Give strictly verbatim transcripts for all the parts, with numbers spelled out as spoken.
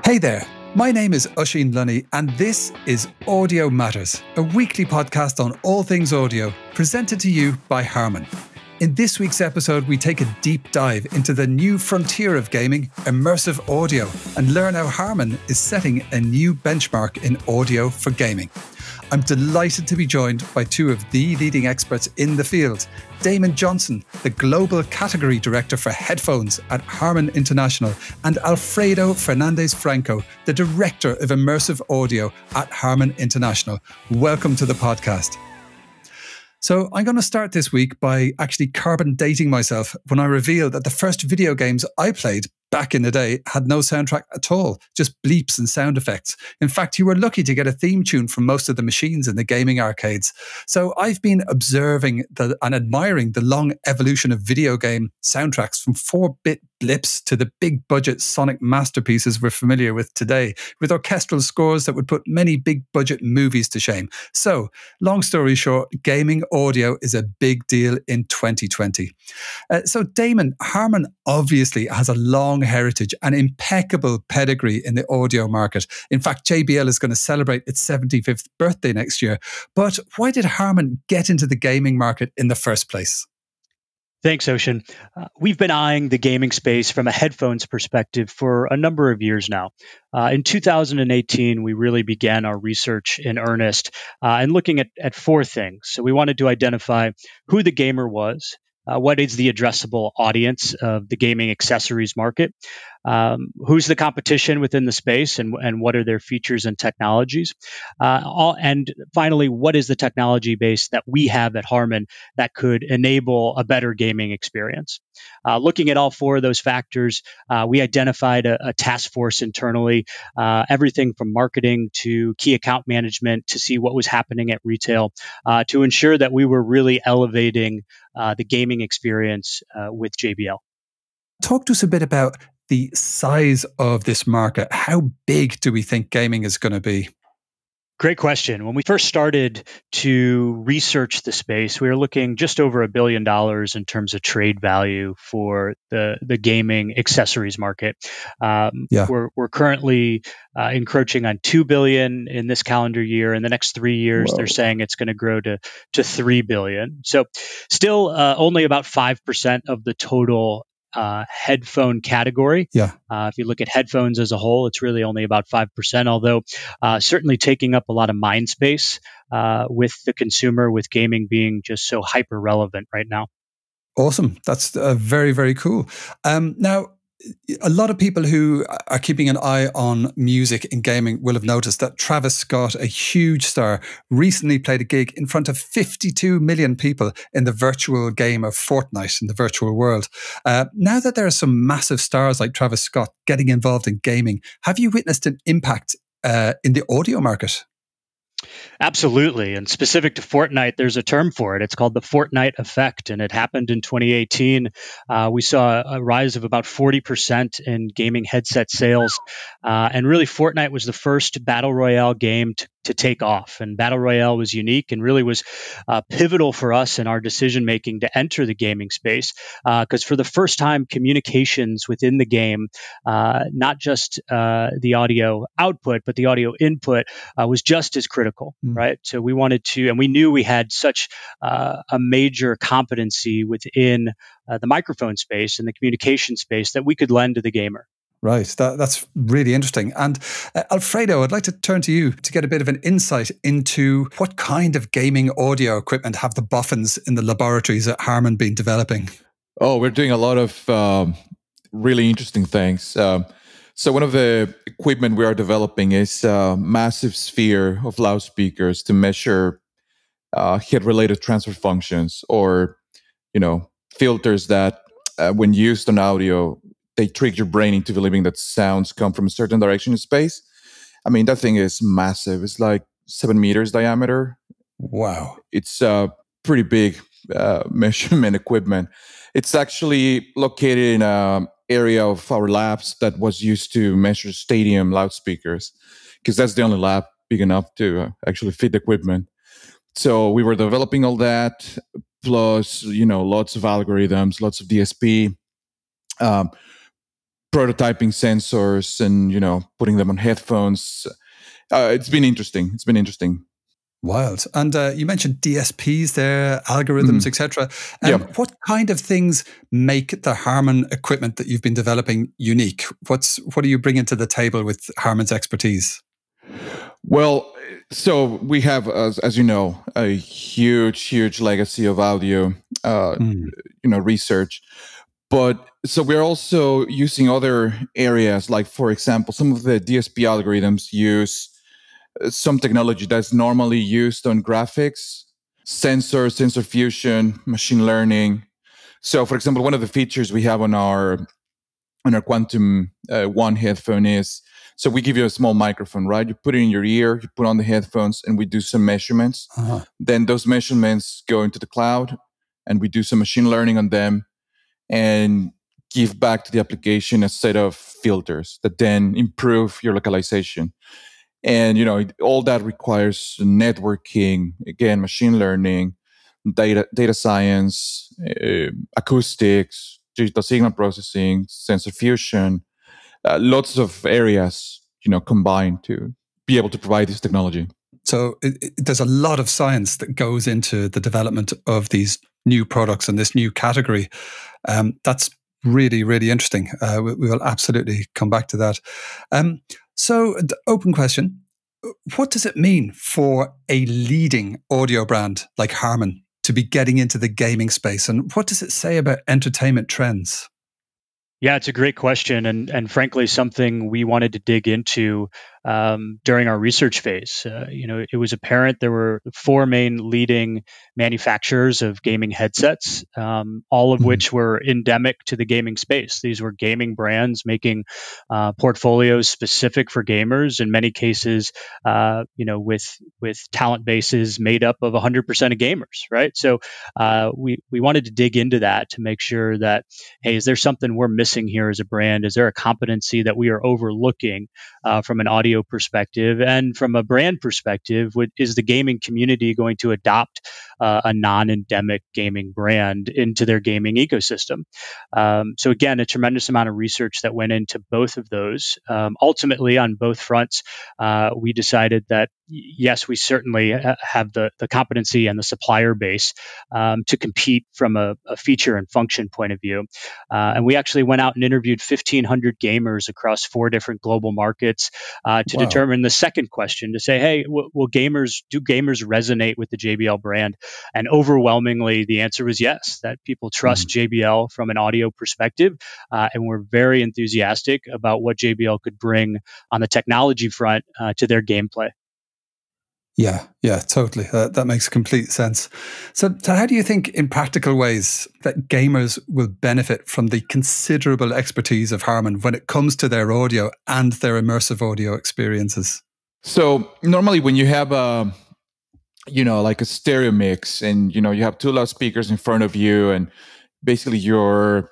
Hey there, my name is Oisín Lunny and this is Audio Matters, a weekly podcast on all things audio, presented to you by Harman. In this week's episode, we take a deep dive into the new frontier of gaming, immersive audio, and learn how Harman is setting a new benchmark in audio for gaming. I'm delighted to be joined by two of the leading experts in the field. Damon Johnson, the Global Category Director for Headphones at Harman International, and Alfredo Fernandez Franco, the Director of Immersive Audio at Harman International. Welcome to the podcast. So I'm going to start this week by actually carbon dating myself when I reveal that the first video games I played back in the day had no soundtrack at all, just bleeps and sound effects. In fact, you were lucky to get a theme tune from most of the machines in the gaming arcades. So I've been observing the, and admiring the long evolution of video game soundtracks from four-bit blips to the big budget sonic masterpieces we're familiar with today, with orchestral scores that would put many big budget movies to shame. So, long story short, gaming audio is a big deal in twenty twenty. Uh, so Damon, Harman obviously has a long heritage and impeccable pedigree in the audio market. In fact, J B L is going to celebrate its seventy-fifth birthday next year. But why did Harman get into the gaming market in the first place? Thanks, Oisín. Uh, we've been eyeing the gaming space from a headphones perspective for a number of years now. Uh, in two thousand eighteen, we really began our research in earnest uh, and looking at, at four things. So we wanted to identify who the gamer was, uh, what is the addressable audience of the gaming accessories market, um, who's the competition within the space, and, and what are their features and technologies, uh, all, and finally, what is the technology base that we have at Harman that could enable a better gaming experience. Uh, looking at all four of those factors, uh, we identified a, a task force internally, uh, everything from marketing to key account management to see what was happening at retail, uh, to ensure that we were really elevating uh, the gaming experience uh, with J B L. Talk to us a bit about the size of this market. How big do we think gaming is going to be? Great question. When we first started to research the space, we were looking just over a billion dollars in terms of trade value for the, the gaming accessories market. Um, yeah. We're, we're currently uh, encroaching on two billion dollars in this calendar year. In the next three years, Whoa. They're saying it's going to grow to, to three billion dollars. So still uh, only about five percent of the total Uh, headphone category. Yeah. Uh, if you look at headphones as a whole, it's really only about five percent, although uh, certainly taking up a lot of mind space uh, with the consumer, with gaming being just so hyper relevant right now. Awesome. That's uh, very, very cool. Um, now, a lot of people who are keeping an eye on music in gaming will have noticed that Travis Scott, a huge star, recently played a gig in front of fifty-two million people in the virtual game of Fortnite in the virtual world. Uh, now that there are some massive stars like Travis Scott getting involved in gaming, have you witnessed an impact uh, in the audio market? Absolutely. And specific to Fortnite, there's a term for it. It's called the Fortnite effect. And it happened in twenty eighteen. Uh, we saw a rise of about forty percent in gaming headset sales. Uh, and really, Fortnite was the first battle royale game to to take off. And Battle Royale was unique and really was uh, pivotal for us in our decision making to enter the gaming space. Because uh, for the first time, communications within the game, uh, not just uh, the audio output, but the audio input uh, was just as critical, mm. right? So we wanted to, and we knew we had such uh, a major competency within uh, the microphone space and the communication space that we could lend to the gamer. Right, that, that's really interesting. And uh, Alfredo, I'd like to turn to you to get a bit of an insight into what kind of gaming audio equipment have the boffins in the laboratories at Harman been developing? Oh, we're doing a lot of um, really interesting things. Um, so one of the equipment we are developing is a massive sphere of loudspeakers to measure uh, head-related transfer functions, or, you know, filters that uh, when used on audio, they trick your brain into believing that sounds come from a certain direction in space. I mean, that thing is massive. It's like seven meters diameter. Wow. It's a pretty big uh, measurement equipment. It's actually located in an area of our labs that was used to measure stadium loudspeakers, because that's the only lab big enough to uh, actually fit the equipment. So we were developing all that, plus, you know, lots of algorithms, lots of D S P. Um, prototyping sensors and, you know, putting them on headphones. Uh, it's been interesting. It's been interesting. Wild. And uh, you mentioned D S Ps there, algorithms, mm. et cetera. Um, yeah. What kind of things make the Harman equipment that you've been developing unique? What's What do you bring into the table with Harman's expertise? Well, so we have, as, as you know, a huge, huge legacy of audio, uh, mm. you know, research. But so we're also using other areas, like, for example, some of the D S P algorithms use some technology that's normally used on graphics, sensor, sensor fusion, machine learning. So, for example, one of the features we have on our on our Quantum uh, One headphone is, so we give you a small microphone, right? You put it in your ear, you put on the headphones, and we do some measurements. Uh-huh. Then those measurements go into the cloud, and we do some machine learning on them, and give back to the application a set of filters that then improve your localization. And, you know, all that requires networking, again, machine learning, data data science, uh, acoustics, digital signal processing, sensor fusion, uh, lots of areas, you know, combined to be able to provide this technology. So it, it, there's a lot of science that goes into the development of these new products and this new category. Um, that's really, really interesting. Uh, we, we will absolutely come back to that. Um, So, the open question, what does it mean for a leading audio brand like Harman to be getting into the gaming space? And what does it say about entertainment trends? Yeah, it's a great question, and and frankly, something we wanted to dig into um, during our research phase. Uh, you know, it was apparent there were four main leading manufacturers of gaming headsets, um, all of mm-hmm. which were endemic to the gaming space. These were gaming brands making uh, portfolios specific for gamers. In many cases, uh, you know, with with talent bases made up of one hundred percent of gamers, right? So uh, we we wanted to dig into that to make sure that, hey, is there something we're missing here as a brand? Is there a competency that we are overlooking uh, from an audio perspective? And from a brand perspective, what, is the gaming community going to adopt uh, a non-endemic gaming brand into their gaming ecosystem? Um, so again, a tremendous amount of research that went into both of those. Um, ultimately, on both fronts, uh, we decided that yes, we certainly have the, the competency and the supplier base um, to compete from a, a feature and function point of view. Uh, and we actually went out and interviewed fifteen hundred gamers across four different global markets uh, to wow. determine the second question, to say, hey, w- will gamers, do gamers resonate with the J B L brand? And overwhelmingly, the answer was yes, that people trust mm. J B L from an audio perspective. Uh, and we're very enthusiastic about what J B L could bring on the technology front uh, to their gameplay. Yeah, yeah, totally. Uh, that makes complete sense. So, so how do you think in practical ways that gamers will benefit from the considerable expertise of Harman when it comes to their audio and their immersive audio experiences? So normally when you have a, you know, like a stereo mix and, you know, you have two loudspeakers in front of you and basically your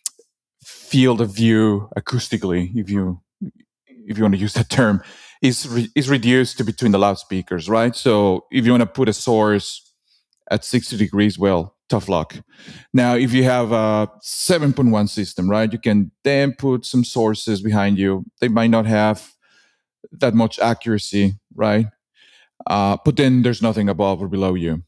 field of view acoustically, if you, if you want to use that term, is re- is reduced to between the loudspeakers, right? So if you want to put a source at sixty degrees, well, tough luck. Now, if you have a seven point one system, right, you can then put some sources behind you. They might not have that much accuracy, right? Uh, but then there's nothing above or below you.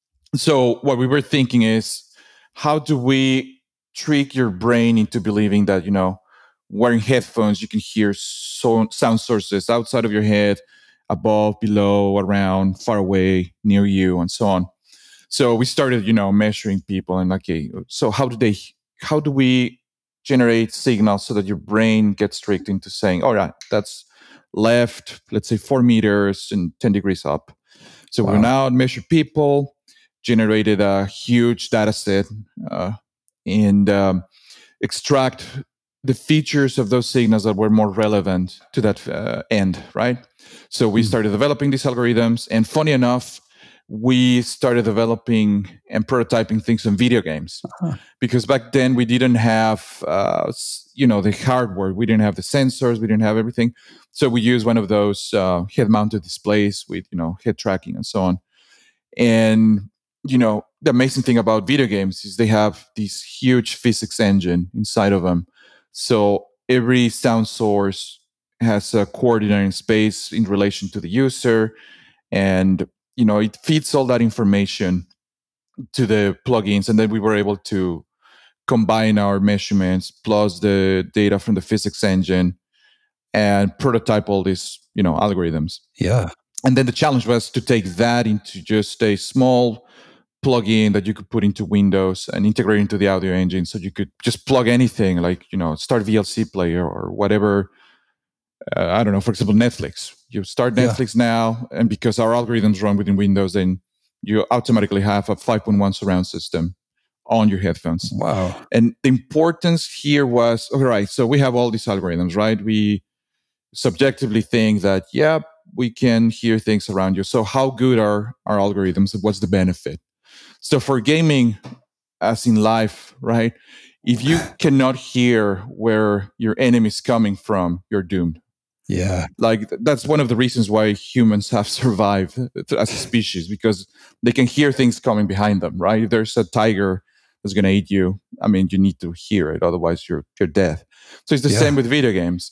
So what we were thinking is, how do we trick your brain into believing that, you know, wearing headphones, you can hear so, sound sources outside of your head, above, below, around, far away, near you, and so on. So we started, you know, measuring people and okay, so how do they, how do we generate signals so that your brain gets tricked into saying, all right, that's left, let's say four meters and ten degrees up. So wow. we went out, measured people, generated a huge data set, uh, and um, extract the features of those signals that were more relevant to that uh, end, right? So we mm. started developing these algorithms, and funny enough, we started developing and prototyping things in video games uh-huh. because back then we didn't have, uh, you know, the hardware. We didn't have the sensors. We didn't have everything. So we used one of those uh, head-mounted displays with, you know, head tracking and so on. And, you know, the amazing thing about video games is they have this huge physics engine inside of them. So every sound source has a coordinating space in relation to the user, and you know it feeds all that information to the plugins, and then we were able to combine our measurements plus the data from the physics engine and prototype all these you know algorithms. Yeah. And then the challenge was to take that into just a small plugin that you could put into Windows and integrate into the audio engine, so you could just plug anything, like you know start V L C player or whatever. uh, I don't know, for example, Netflix. You start Netflix yeah. now, and because our algorithms run within Windows, then you automatically have a five point one surround system on your headphones. Wow. And the importance here was, all right, so we have all these algorithms, right? We subjectively think that, yeah, we can hear things around you. So how good are our algorithms? What's the benefit? So for gaming, as in life, right? If you cannot hear where your enemy is coming from, you're doomed. Yeah. Like that's one of the reasons why humans have survived as a species, because they can hear things coming behind them, right? If there's a tiger that's going to eat you, I mean, you need to hear it. Otherwise, you're, you're dead. So it's the yeah. same with video games.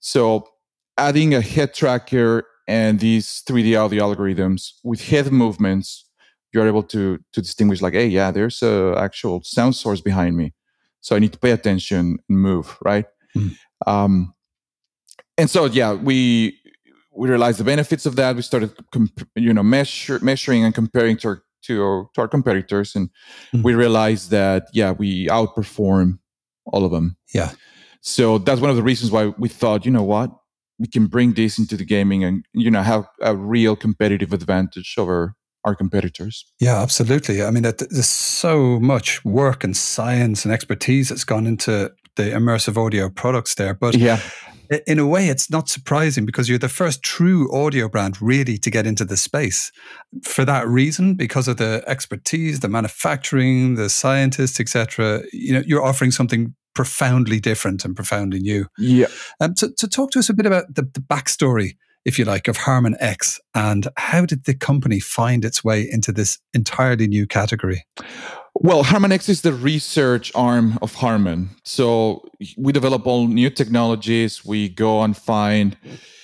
So adding a head tracker and these three D audio algorithms with head movements, you're able to, to distinguish like, hey, yeah, there's a actual sound source behind me. So I need to pay attention and move, right? Mm. Um, and so, yeah, we we realized the benefits of that. We started, comp- you know, measure, measuring and comparing to our, to our, to our competitors. And mm. we realized that, yeah, we outperform all of them. Yeah. So that's one of the reasons why we thought, you know what, we can bring this into the gaming and, you know, have a real competitive advantage over our competitors. Yeah, absolutely. I mean, there's so much work and science and expertise that's gone into the immersive audio products there. But yeah. in a way, it's not surprising because you're the first true audio brand really to get into the space. For that reason, because of the expertise, the manufacturing, the scientists, et cetera, you know, you're offering something profoundly different and profoundly new. Yeah. Um, to, to talk to us a bit about the, the backstory, if you like, of Harman X, and how did the company find its way into this entirely new category? Well, Harman X is the research arm of Harman. So we develop all new technologies. We go and find,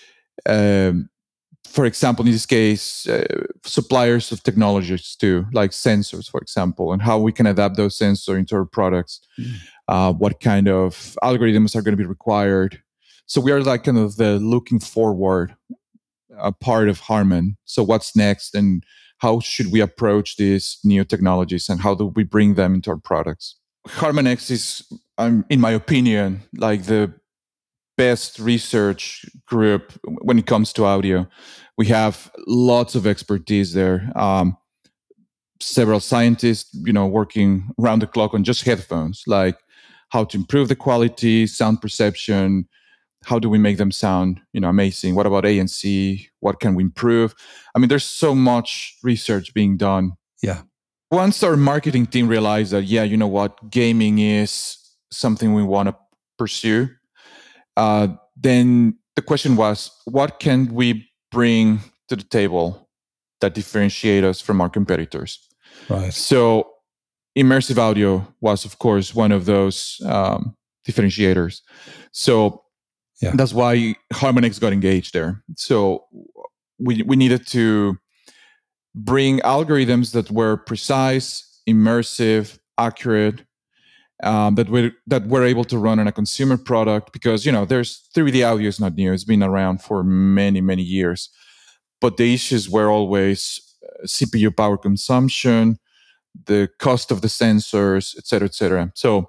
um, for example, in this case, uh, suppliers of technologies too, like sensors, for example, and how we can adapt those sensors into our products. Mm. Uh, what kind of algorithms are going to be required. So we are like kind of the looking forward uh, part of Harman. So what's next, and how should we approach these new technologies, and how do we bring them into our products? Harman X is, um, in my opinion, like the best research group when it comes to audio. We have lots of expertise there. Um, several scientists, you know, working around the clock on just headphones, like how to improve the quality, sound perception. How do we make them sound, you know, amazing? What about A N C? What can we improve? I mean, there's so much research being done. Yeah. Once our marketing team realized that, yeah, you know what, gaming is something we want to pursue, uh, then the question was, what can we bring to the table that differentiate us from our competitors? Right. So immersive audio was, of course, one of those um, differentiators. So yeah. That's why Harman X got engaged there. So we we needed to bring algorithms that were precise, immersive, accurate, um, that were that were able to run on a consumer product. Because you know, there's three D audio is not new; it's been around for many many years. But the issues were always C P U power consumption, the cost of the sensors, et cetera, et cetera. So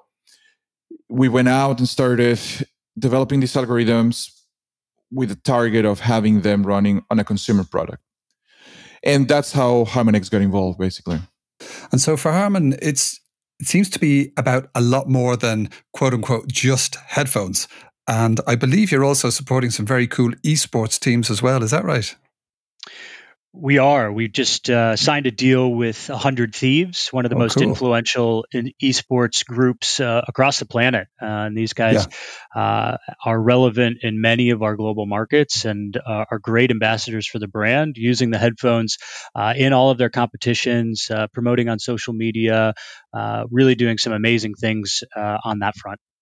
we went out and started developing these algorithms with the target of having them running on a consumer product. And that's how Harman X got involved, basically. And so for Harman, it's it seems to be about a lot more than, quote unquote, just headphones. And I believe you're also supporting some very cool esports teams as well. Is that right? We are. We just uh, signed a deal with one hundred Thieves, one of the oh, most cool. influential in esports groups uh, across the planet. Uh, and these guys yeah. uh, are relevant in many of our global markets and uh, are great ambassadors for the brand, using the headphones uh, in all of their competitions, uh, promoting on social media, uh, really doing some amazing things uh, on that front.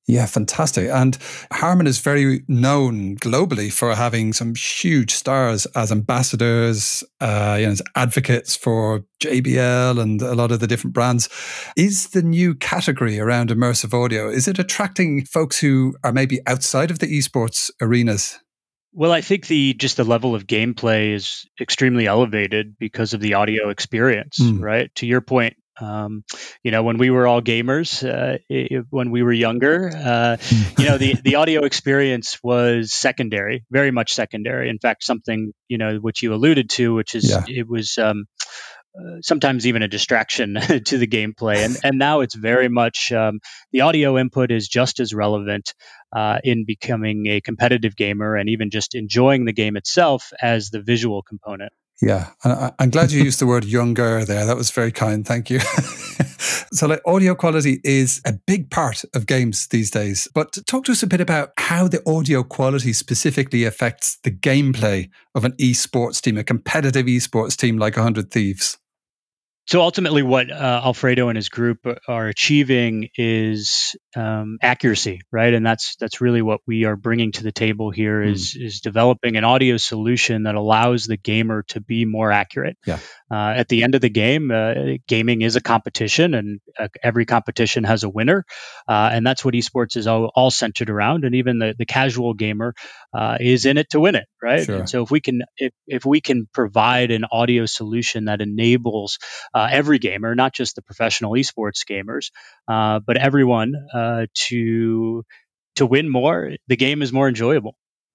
Yeah, fantastic. And Harman is very known globally for having some huge stars as ambassadors, uh, you know, as advocates for J B L and a lot of the different brands. Is the new category around immersive audio, is it attracting folks who are maybe outside of the esports arenas? Well, I think the just the level of gameplay is extremely elevated because of the audio experience, Mm. right? To your point, um, you know, when we were all gamers, uh, i- when we were younger, uh, you know, the the audio experience was secondary, very much secondary. In fact, something you know which you alluded to, which is Yeah. it was. Um, uh, sometimes even a distraction to the gameplay. And and now it's very much um, the audio input is just as relevant uh, in becoming a competitive gamer and even just enjoying the game itself as the visual component. Yeah, I, I'm glad you used the word younger there. That was very kind. Thank you. So like audio quality is a big part of games these days. But talk to us a bit about how the audio quality specifically affects the gameplay of an esports team, a competitive esports team like one hundred Thieves. So ultimately, what uh, Alfredo and his group are achieving is um, accuracy, right? And that's that's really what we are bringing to the table here is mm. is developing an audio solution that allows the gamer to be more accurate. Yeah. Uh, at the end of the game, uh, gaming is a competition, and uh, every competition has a winner, uh, and that's what esports is all, all centered around. And even the, the casual gamer uh, is in it to win it, right? Sure. And so if we can if, if we can provide an audio solution that enables uh, every gamer, not just the professional esports gamers, uh, but everyone uh, to to win more, the game is more enjoyable.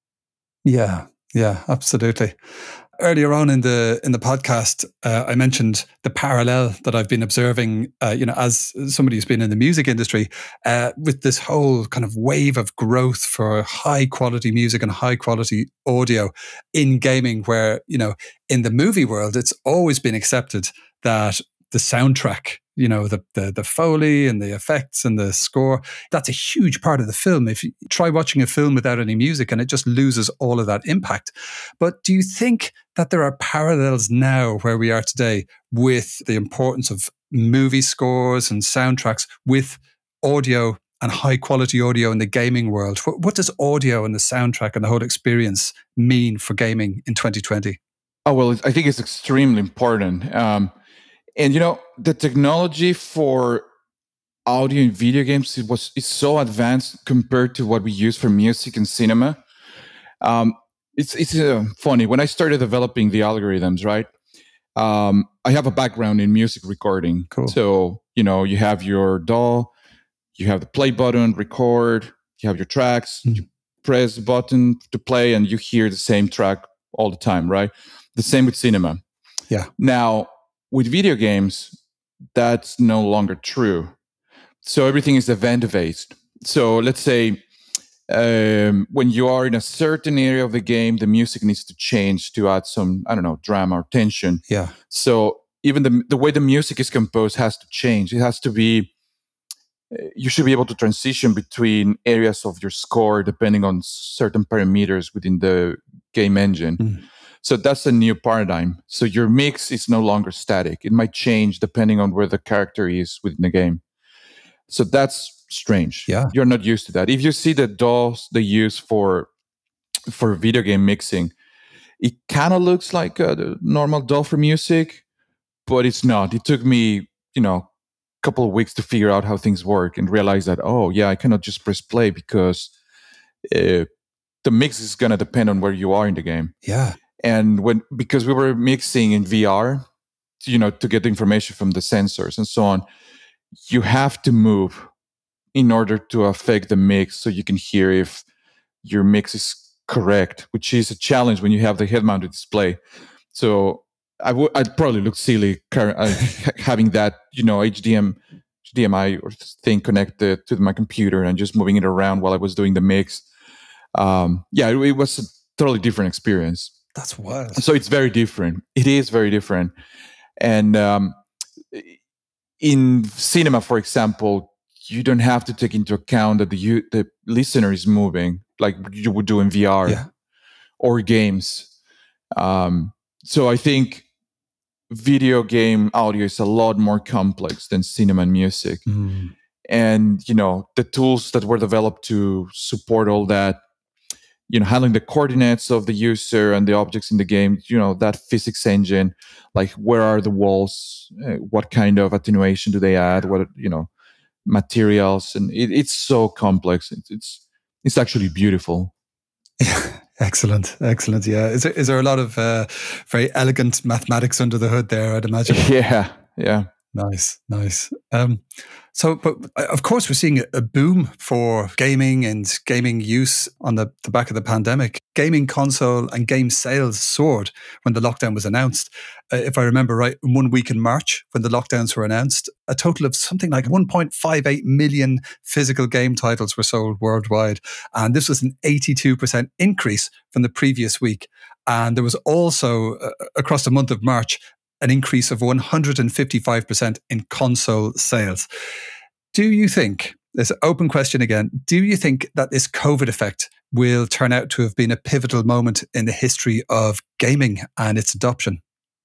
Yeah, yeah, absolutely. Earlier on in the in the podcast, uh, I mentioned the parallel that I've been observing, uh, you know, as somebody who's been in the music industry, uh, with this whole kind of wave of growth for high quality music and high quality audio in gaming, where, you know, in the movie world, it's always been accepted that the soundtrack, you know, the, the the Foley and the effects and the score, that's a huge part of the film. If you try watching a film without any music and it just loses all of that impact. But do you think that there are parallels now where we are today with the importance of movie scores and soundtracks with audio and high quality audio in the gaming world? What, what does audio and the soundtrack and the whole experience mean for gaming in twenty twenty? Oh, well, I think it's extremely important. Um, And, you know, the technology for audio in video games it was is so advanced compared to what we use for music and cinema. Um, it's it's uh, funny. When I started developing the algorithms, right, um, I have a background in music recording. Cool. So, you know, you have your D A W, you have the play button, record, you have your tracks, mm. you press the button to play, and you hear the same track all the time, right? The same with cinema. Yeah. Now, with video games, that's no longer true. So everything is event-based. So let's say um, when you are in a certain area of the game, the music needs to change to add some, I don't know, drama or tension. Yeah. So even the the way the music is composed has to change. It has to be, you should be able to transition between areas of your score depending on certain parameters within the game engine. Mm. So that's a new paradigm. So your mix is no longer static. It might change depending on where the character is within the game. So that's strange. Yeah. You're not used to that. If you see the D A Ws they use for for video game mixing, it kind of looks like a the normal D A W for music, but it's not. It took me, you know, a couple of weeks to figure out how things work and realize that, oh, yeah, I cannot just press play because uh, the mix is going to depend on where you are in the game. Yeah. And when because we were mixing in V R, you know, to get the information from the sensors and so on, you have to move in order to affect the mix so you can hear if your mix is correct, which is a challenge when you have the head-mounted display. So I would I'd probably look silly uh, having that, you know, H D M H D M I or thing connected to my computer and just moving it around while I was doing the mix. Um, yeah, it, it was a totally different experience. That's wild. So it's very different. It is very different. And um, in cinema, for example, you don't have to take into account that the the listener is moving like you would do in V R yeah. or games. Um, so I think video game audio is a lot more complex than cinema and music. Mm. and you know the tools that were developed to support all that, you know, handling the coordinates of the user and the objects in the game, you know, that physics engine, like where are the walls, uh, what kind of attenuation do they add, what, you know, materials, and it, it's so complex. It's, it's it's actually beautiful. Excellent, excellent. Yeah, is there is there a lot of uh, very elegant mathematics under the hood there? I'd imagine. Yeah, yeah. Nice, nice. Um, so, but of course, we're seeing a boom for gaming and gaming use on the, the back of the pandemic. Gaming console and game sales soared when the lockdown was announced. Uh, if I remember right, one week in March when the lockdowns were announced, a total of something like one point five eight million physical game titles were sold worldwide. And this was an eighty-two percent increase from the previous week. And there was also, uh, across the month of March, an increase of one hundred fifty-five percent in console sales. Do you think, this open question again, do you think that this COVID effect will turn out to have been a pivotal moment in the history of gaming and its adoption?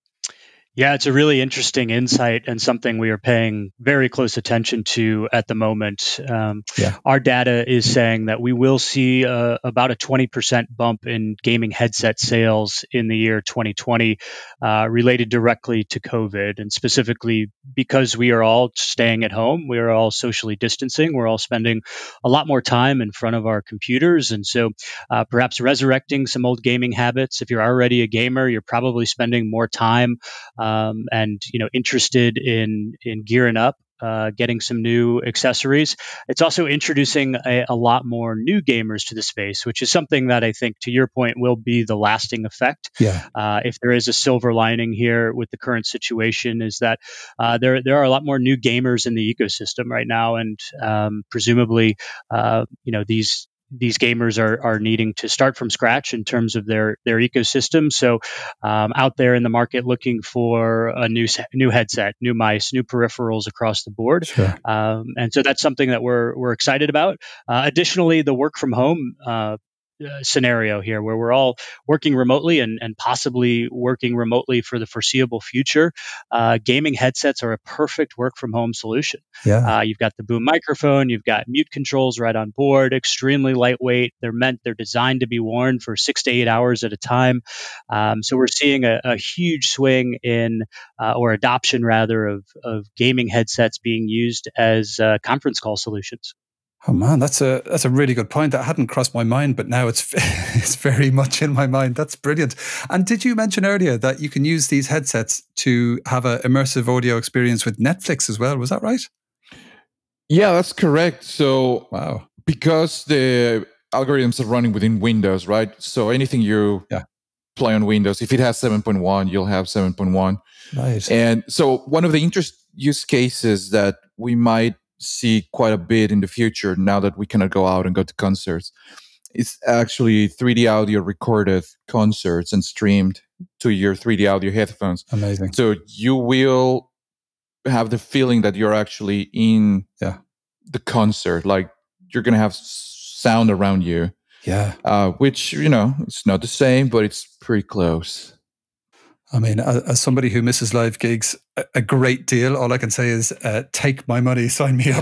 Yeah, it's a really interesting insight and something we are paying very close attention to at the moment. Um, yeah. Our data is saying that we will see uh, about a twenty percent bump in gaming headset sales in the year twenty twenty uh, related directly to COVID. And specifically because we are all staying at home, we are all socially distancing, we're all spending a lot more time in front of our computers. And so uh, perhaps resurrecting some old gaming habits. If you're already a gamer, you're probably spending more time uh, Um, and you know, interested in in gearing up, uh, getting some new accessories. It's also introducing a, a lot more new gamers to the space, which is something that I think, to your point, will be the lasting effect. Yeah. Uh, if there is a silver lining here with the current situation, is that uh, there there are a lot more new gamers in the ecosystem right now, and um, presumably, uh, you know, these. These gamers are are needing to start from scratch in terms of their their ecosystem. So, um, out there in the market looking for a new new headset, new mice, new peripherals across the board. Sure. Um, and so that's something that we're we're excited about. Uh, additionally, the work from home uh, Uh, scenario here where we're all working remotely and, and possibly working remotely for the foreseeable future. Uh, gaming headsets are a perfect work from home solution. Yeah. Uh, you've got the boom microphone, you've got mute controls right on board, extremely lightweight. They're meant, they're designed to be worn for six to eight hours at a time. Um, so we're seeing a, a huge swing in, uh, or adoption rather, of, of gaming headsets being used as uh, conference call solutions. Oh man, that's a that's a really good point. That hadn't crossed my mind, but now it's it's very much in my mind. That's brilliant. And did you mention earlier that you can use these headsets to have an immersive audio experience with Netflix as well? Was that right? Yeah, that's correct. So, wow, because the algorithms are running within Windows, right? So anything you yeah. play on Windows, if it has seven point one, you'll have seven point one. Right. And so one of the interest use cases that we might see quite a bit in the future, now that we cannot go out and go to concerts, is actually three D audio recorded concerts and streamed to your three D audio headphones. Amazing. So you will have the feeling that you're actually in yeah. the concert, like you're going to have sound around you. Yeah. Uh, which, you know, it's not the same, but it's pretty close. I mean, as, as somebody who misses live gigs a, a great deal, all I can say is uh, take my money, sign me up.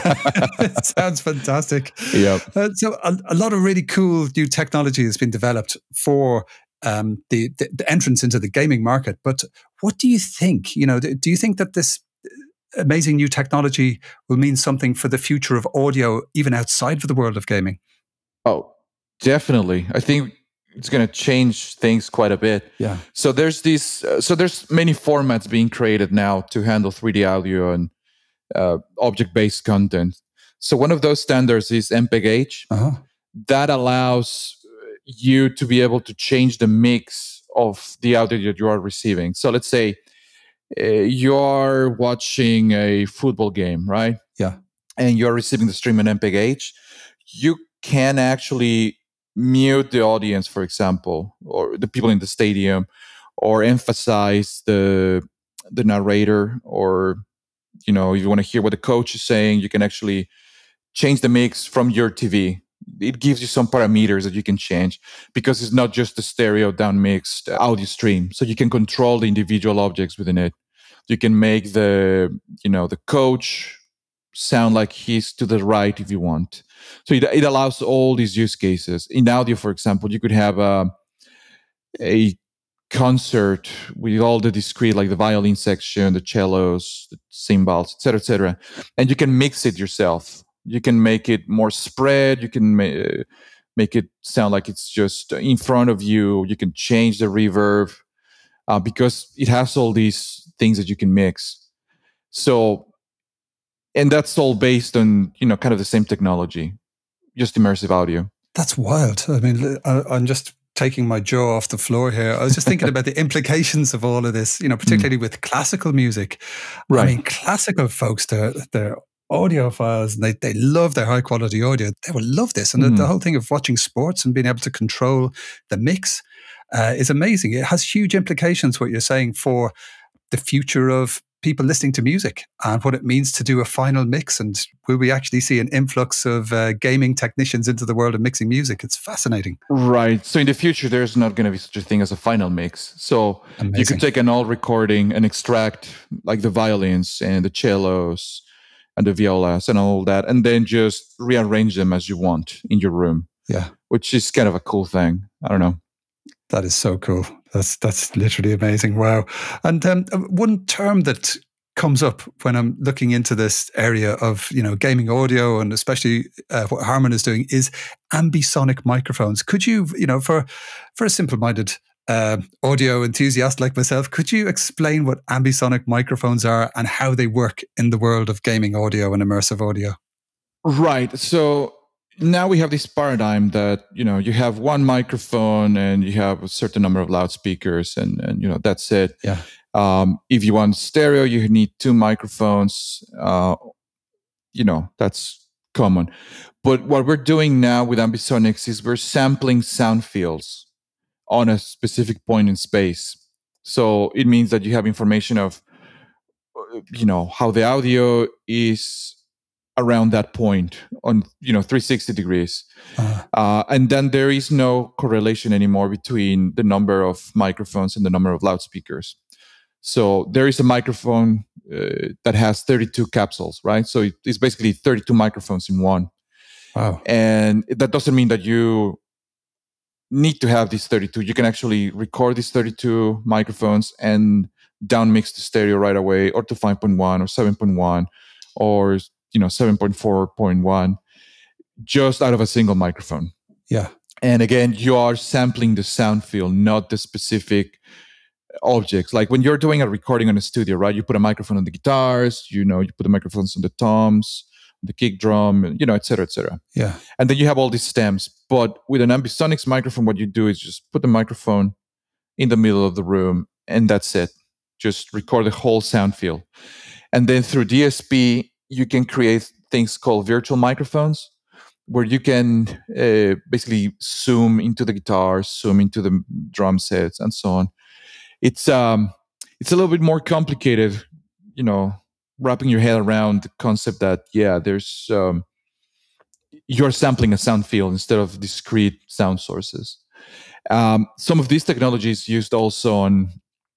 It sounds fantastic. Yeah. Uh, so a, a lot of really cool new technology has been developed for um, the, the, the entrance into the gaming market. But what do you think? You know, do, do you think that this amazing new technology will mean something for the future of audio, even outside of the world of gaming? Oh, definitely. I think it's going to change things quite a bit. Yeah. So there's these. Uh, so there's many formats being created now to handle three D audio and uh, object-based content. So one of those standards is M P E G-H. Uh-huh. That allows you to be able to change the mix of the audio that you are receiving. So let's say uh, you are watching a football game, right? Yeah. And you're receiving the stream in M P E G-H. You can actually mute the audience, for example, or the people in the stadium, or emphasize the the narrator, or, you know, if you want to hear what the coach is saying, you can actually change the mix from your T V. It gives you some parameters that you can change, because it's not just a stereo down mixed audio stream. So you can control the individual objects within it. You can make the, you know, the coach sound like he's to the right if you want. So it, it allows all these use cases. In audio, for example, you could have a, a concert with all the discrete, like the violin section, the cellos, the cymbals, et cetera, et cetera. And you can mix it yourself. You can make it more spread. You can ma- make it sound like it's just in front of you. You can change the reverb uh, because it has all these things that you can mix. So, and that's all based on, you know, kind of the same technology, just immersive audio. That's wild. I mean, I, I'm just taking my jaw off the floor here. I was just thinking about the implications of all of this, you know, particularly mm. with classical music. Right. I mean, classical folks, they're, they're audiophiles and they, they love their high quality audio. They will love this. And mm. the, the whole thing of watching sports and being able to control the mix uh, is amazing. It has huge implications, what you're saying, for the future of people listening to music and what it means to do a final mix. And will we actually see an influx of uh, gaming technicians into the world of mixing music? It's fascinating. Right. So in the future, there's not going to be such a thing as a final mix. So Amazing. You could take an old recording and extract like the violins and the cellos and the violas and all that, and then just rearrange them as you want in your room. Yeah. Which is kind of a cool thing. I don't know. That is so cool. That's that's literally amazing. Wow. And um, one term that comes up when I'm looking into this area of, you know, gaming audio, and especially uh, what Harman is doing, is ambisonic microphones. Could you, you know, for for a simple-minded uh, audio enthusiast like myself, could you explain what ambisonic microphones are and how they work in the world of gaming audio and immersive audio? Right. So now we have this paradigm that, you know, you have one microphone and you have a certain number of loudspeakers and, and you know, that's it. Yeah. Um, if you want stereo, you need two microphones. Uh, you know, that's common. But what we're doing now with ambisonics is we're sampling sound fields on a specific point in space. So it means that you have information of, you know, how the audio is around that point on, you know, three hundred sixty degrees. Uh-huh. Uh, and then there is no correlation anymore between the number of microphones and the number of loudspeakers. So there is a microphone uh, that has thirty-two capsules, right? So it, it's basically thirty-two microphones in one. Wow. And that doesn't mean that you need to have these thirty-two. You can actually record these thirty-two microphones and down mix to stereo right away, or to five point one or seven point one or, you know, seven point four point one, just out of a single microphone. Yeah. And again, you are sampling the sound field, not the specific objects. Like when you're doing a recording on a studio, right? You put a microphone on the guitars, you know, you put the microphones on the toms, the kick drum, you know, et cetera, et cetera. Yeah. And then you have all these stems. But with an ambisonics microphone, what you do is just put the microphone in the middle of the room, and that's it. Just record the whole sound field. And then through D S P, you can create things called virtual microphones, where you can uh, basically zoom into the guitar, zoom into the drum sets, and so on. It's um, it's a little bit more complicated, you know, wrapping your head around the concept that, yeah, there's um, you're sampling a sound field instead of discrete sound sources. Um, some of these technologies used also on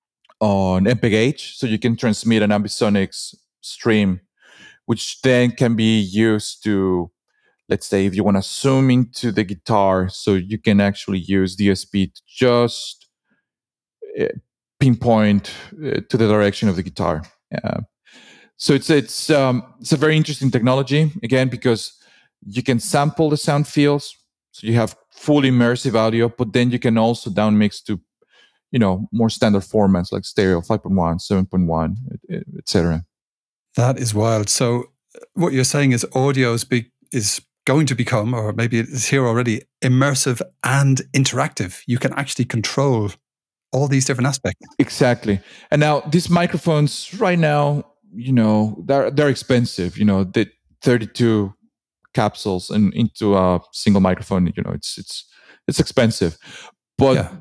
on M P E G H, so you can transmit an ambisonics stream, which then can be used to, let's say, if you want to zoom into the guitar, so you can actually use D S P to just uh, pinpoint uh, to the direction of the guitar. Uh, so it's it's um, it's a very interesting technology, again, because you can sample the sound fields, so you have full immersive audio, but then you can also down mix to, you know, more standard formats like stereo, five point one, seven point one, et cetera. That is wild. So what you're saying is audio is, be, is going to become, or maybe it's here already, immersive and interactive. You can actually control all these different aspects. Exactly. And now these microphones right now, you know, they're they're expensive. You know, the thirty-two capsules and into a single microphone, you know, it's it's it's expensive. But yeah.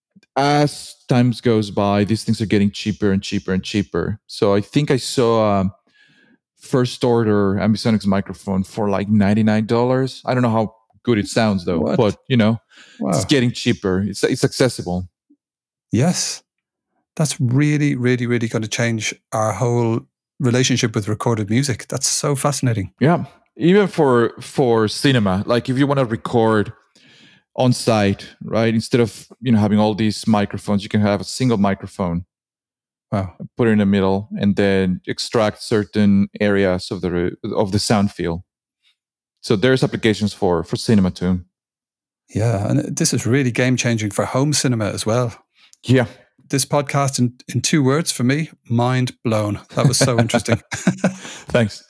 As times goes by, these things are getting cheaper and cheaper and cheaper. So I think I saw a first order ambisonics microphone for like ninety-nine dollars. I don't know how good it sounds though, what? But you know, wow. It's getting cheaper. It's it's accessible. Yes. That's really, really, really going to change our whole relationship with recorded music. That's so fascinating. Yeah. Even for for cinema, like if you want to record on site, right? Instead of, you know, having all these microphones, you can have a single microphone. Wow. Put it in the middle and then extract certain areas of the of the sound field. So there's applications for for cinema too. Yeah, and this is really game changing for home cinema as well. Yeah. This podcast in, in two words for me, mind blown. That was so interesting. Thanks.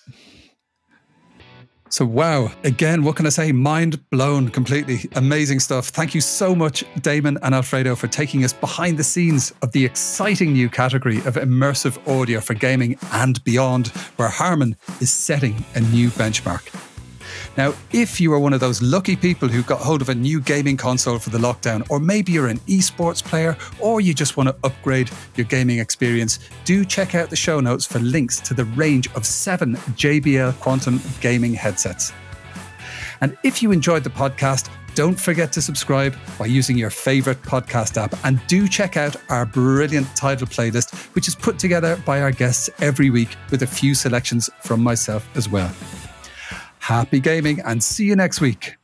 So, wow. Again, what can I say? Mind blown completely. Amazing stuff. Thank you so much, Damon and Alfredo, for taking us behind the scenes of the exciting new category of immersive audio for gaming and beyond, where Harman is setting a new benchmark. Now, if you are one of those lucky people who got hold of a new gaming console for the lockdown, or maybe you're an esports player, or you just want to upgrade your gaming experience, do check out the show notes for links to the range of seven J B L Quantum gaming headsets. And if you enjoyed the podcast, don't forget to subscribe by using your favorite podcast app, and do check out our brilliant title playlist, which is put together by our guests every week with a few selections from myself as well. Happy gaming and see you next week.